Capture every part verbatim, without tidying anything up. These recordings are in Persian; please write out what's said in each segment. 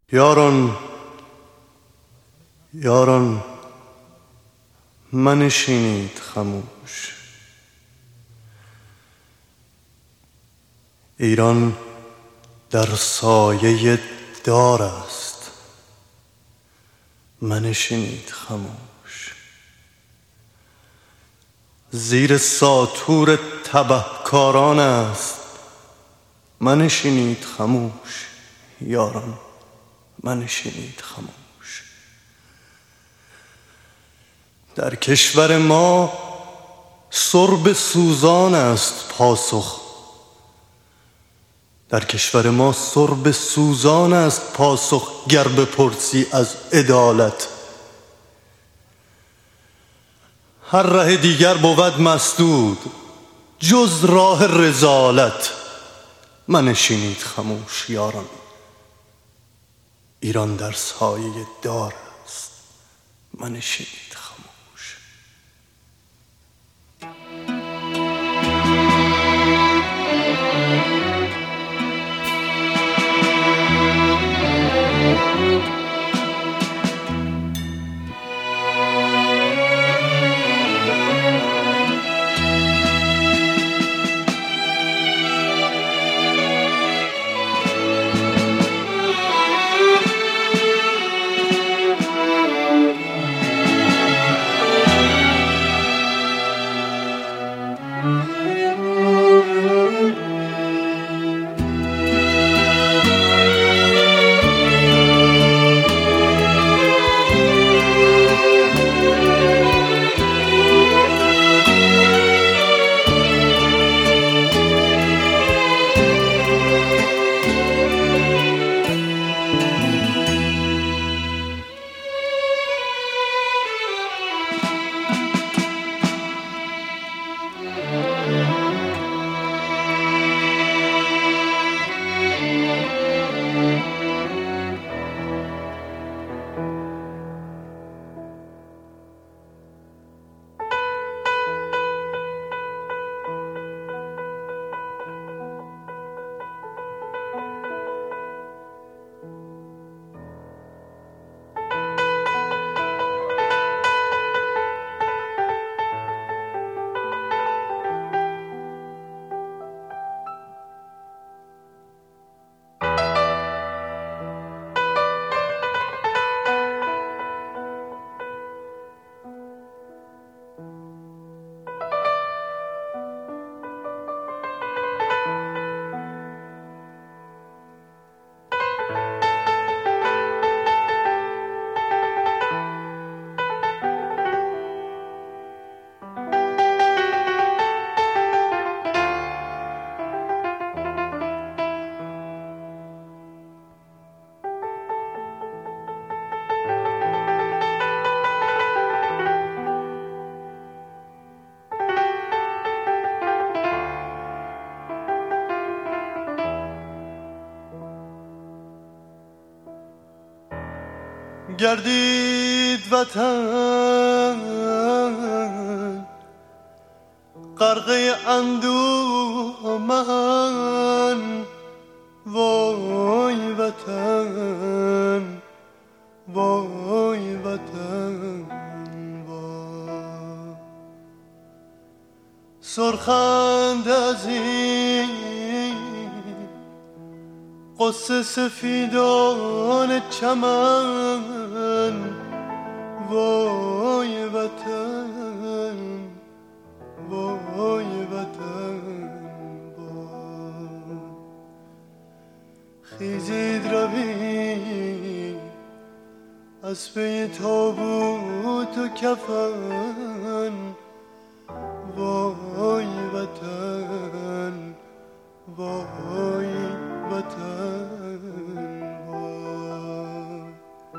یاران یاران منشینید خموش. ایران در سایه دار است، منشینید خموش. زیر ساطور تبهکاران است، منشینید خموش. یاران منشینید خموش. در کشور ما سرب سوزان است پاسخ. در کشور ما سرب سوزان است پاسخ گر بپرسی از عدالت. هر ره دیگر بود مسدود جز راه رذالت. منشینید خموش یاران. ایران در سایه دار است، منشینید خموش. گردید وطن غرقه اندوه من. وای وطن وای وطن وای. سرخند از این قصه سفیدان چمن. وای وطن وای وطن وای. خیزید روی از پی تابوت و کفن. وای وطن وای وطن وای.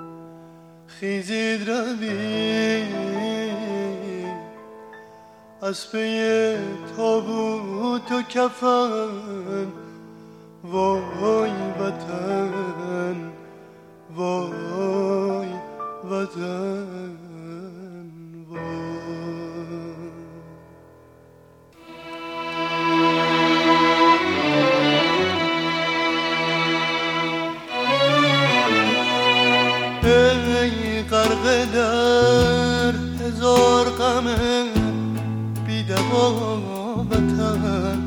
خیزید روی از پی تابوت و کفن. وای وطن وای وطن وای. غرقه در هزار غم بی‌دوا وطن،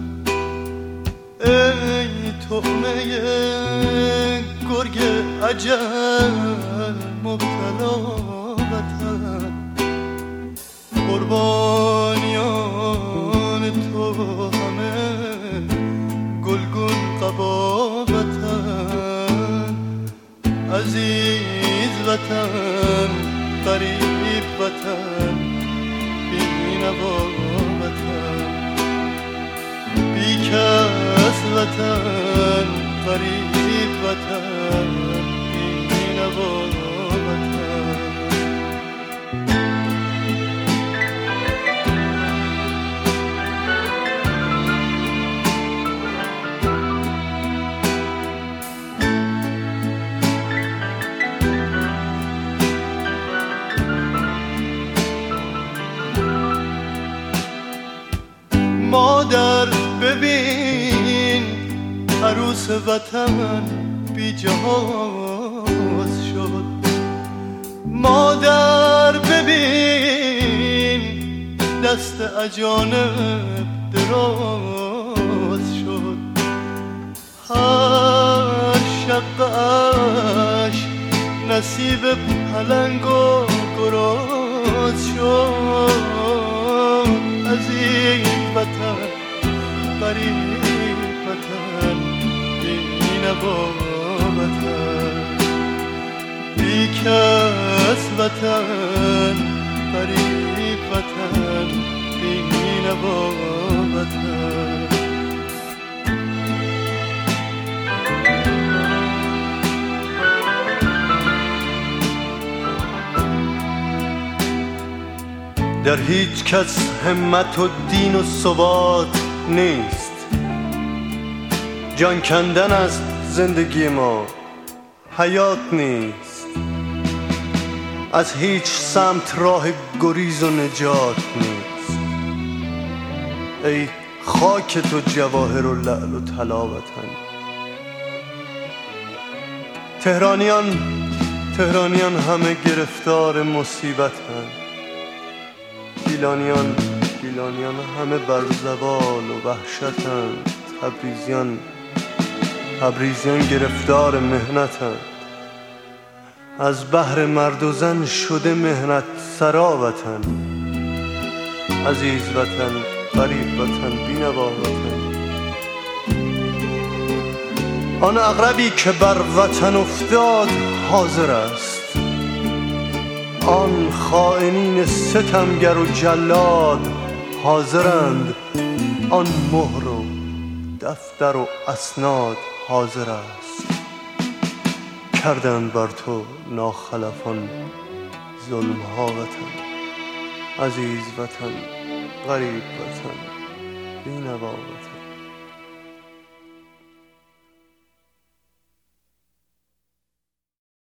ای طعمه گرگ اجل مبتلا وطن، قربانیان تو همه گلگون قبا وطن، عزیز وطن غریب وطن بی‌نوا وطن، بی کس وطن غریب وطن بی‌نوا وطن. مادر ببین عروس وطن بی جهاز شد، مادر ببین دست اجانب دراز شد، هر شقش نصیب پلنگ و گراز شد، عزیز وطن غریب وطن بی‌نوا وطن، بی کس وطن غریب وطن بی‌نوا وطن. در هیچ کس همت و دین و ثبات نیست، جان کندن است زندگی ما حیات نیست، از هیچ سمت راه گریز و نجات نیست، ای خاک تو جواهر و لعل و طلا وطن. تهرانیان تهرانیان همه گرفتار مصیبتند، گیلانیان گیلانیان همه بر زوال و وحشتند، تبریزیان تبریزیان گرفتار مهنتند، از بحر مرد و زن شده مهنت سرا وطن، عزیز وطن غریب وطن بی‌نوا وطن. آن عقربی که بر وطن افتاد حاضر است، آن خائنین ستمگر و جلاد حاضرند، آن مهر و دفتر و اسناد حاضر است، کردند بر تو ناخلفان ظلم ها وطن، عزیز وطن غریب وطن بی‌نوا وطن.